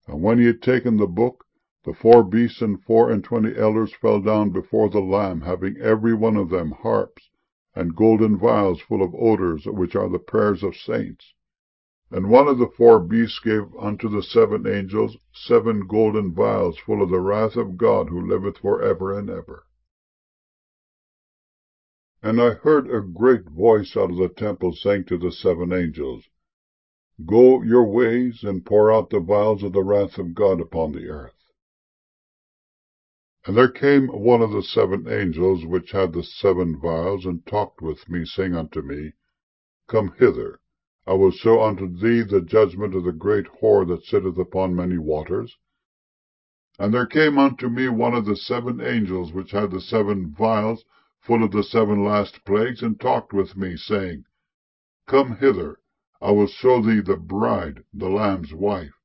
And when he had taken the book, the 4 beasts and 24 elders fell down before the Lamb, having every one of them harps and golden vials full of odours, which are the prayers of saints. And one of the 4 beasts gave unto the 7 angels 7 golden vials full of the wrath of God, who liveth for ever and ever. And I heard a great voice out of the temple saying to the 7 angels, Go your ways, and pour out the vials of the wrath of God upon the earth. And there came one of the 7 angels, which had the 7 vials, and talked with me, saying unto me, Come hither, I will show unto thee the judgment of the great whore that sitteth upon many waters. And there came unto me one of the 7 angels, which had the 7 vials full of the 7 last plagues, and talked with me, saying, Come hither, I will show thee the bride, the Lamb's wife.